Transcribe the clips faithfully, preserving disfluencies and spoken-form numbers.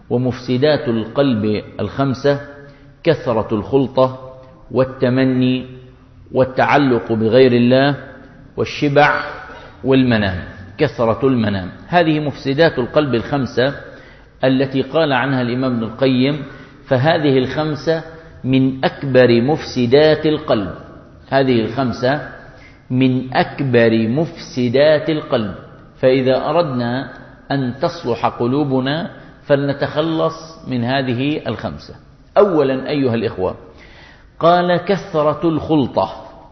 ومفسدات القلب الخمسة: كثرة الخلطة، والتمني، والتعلق بغير الله، والشبع، والمنام. كثرة المنام، هذه مفسدات القلب الخمسة التي قال عنها الإمام ابن القيم: فهذه الخمسة من أكبر مفسدات القلب. هذه الخمسة من أكبر مفسدات القلب. فإذا أردنا أن تصلح قلوبنا فلنتخلص من هذه الخمسة. أولا أيها الإخوة، قال: كثرة الخلطة.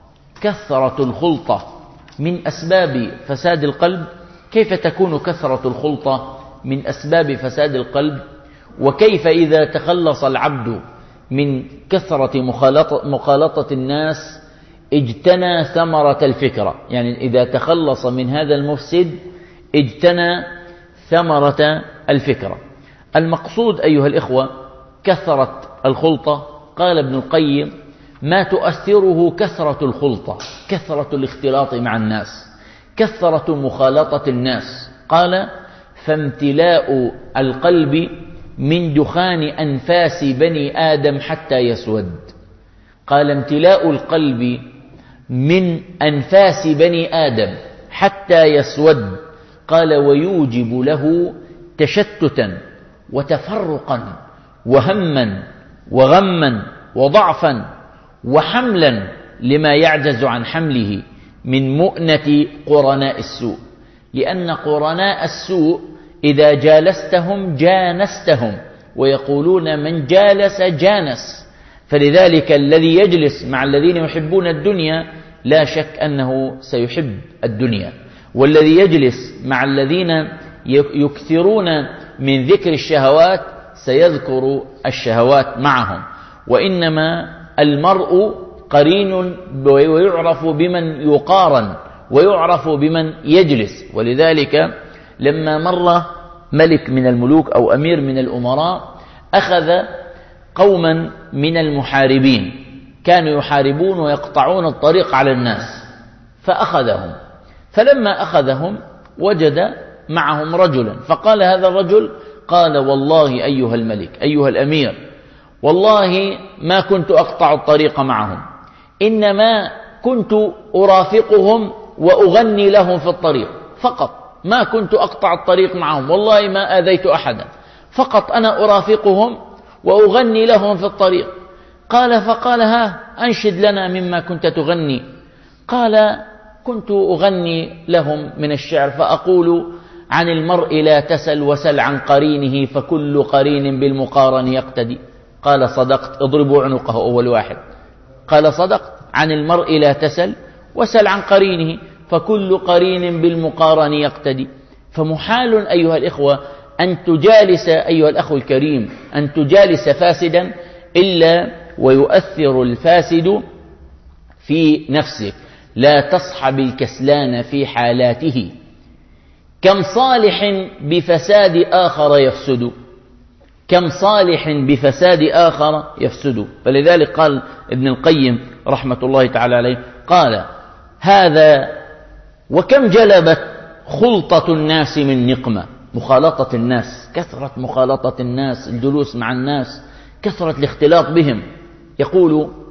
كثرة الخلطة من أسباب فساد القلب. كيف تكون كثرة الخلطة من أسباب فساد القلب؟ وكيف إذا تخلص العبد من كثرة مخالطة, مخالطة الناس اجتنى ثمرة الفكرة؟ يعني إذا تخلص من هذا المفسد اجتنى ثمرة الفكرة. المقصود أيها الإخوة كثرة الخلطة. قال ابن القيم: ما تؤثره كثرة الخلطة، كثرة الاختلاط مع الناس، كثرة مخالطة الناس. قال: فامتلاء القلب من دخان أنفاس بني آدم حتى يسود. قال: امتلاء القلب من أنفاس بني آدم حتى يسود. قال: ويوجب له تشتتا وتفرقا وهما وغما وضعفا وحملا لما يعجز عن حمله من مؤنة قرناء السوء. لأن قرناء السوء إذا جالستهم جانستهم، ويقولون من جالس جانس. فلذلك الذي يجلس مع الذين يحبون الدنيا لا شك أنه سيحب الدنيا، والذي يجلس مع الذين يكثرون من ذكر الشهوات سيذكر الشهوات معهم. وإنما المرء قرين، ويعرف بمن يقارن، ويعرف بمن يجلس. ولذلك لما مر ملك من الملوك أو أمير من الأمراء أخذ قوما من المحاربين، كانوا يحاربون ويقطعون الطريق على الناس، فأخذهم. فلما أخذهم وجد معهم رجلا، فقال هذا الرجل: قال: والله أيها الملك، أيها الأمير، والله ما كنت أقطع الطريق معهم، إنما كنت أرافقهم وأغني لهم في الطريق فقط، ما كنت أقطع الطريق معهم، والله ما آذيت أحدا، فقط أنا أرافقهم وأغني لهم في الطريق. قال: فقال: ها أنشد لنا مما كنت تغني. قال: كنت أغني لهم من الشعر فأقول: عن المرء لا تسل وسل عن قرينه، فكل قرين بالمقارن يقتدي. قال: صدقت، اضربوا عنقه أول واحد. قال: صدقت، عن المرء لا تسل وسل عن قرينه، فكل قرين بالمقارن يقتدي. فمحال أيها الإخوة أن تجالس أيها الأخ الكريم أن تجالس فاسدا إلا ويؤثر الفاسد في نفسك. لا تصحب الكسلان في حالاته، كم صالح بفساد آخر يفسد. كم صالح بفساد آخر يفسد. فلذلك قال ابن القيم رحمة الله تعالى عليه، قال: هذا وكم جلبت خلطة الناس من نقمة. مخالطة الناس، كثرة مخالطة الناس، الجلوس مع الناس، كثرة الاختلاط بهم. يقول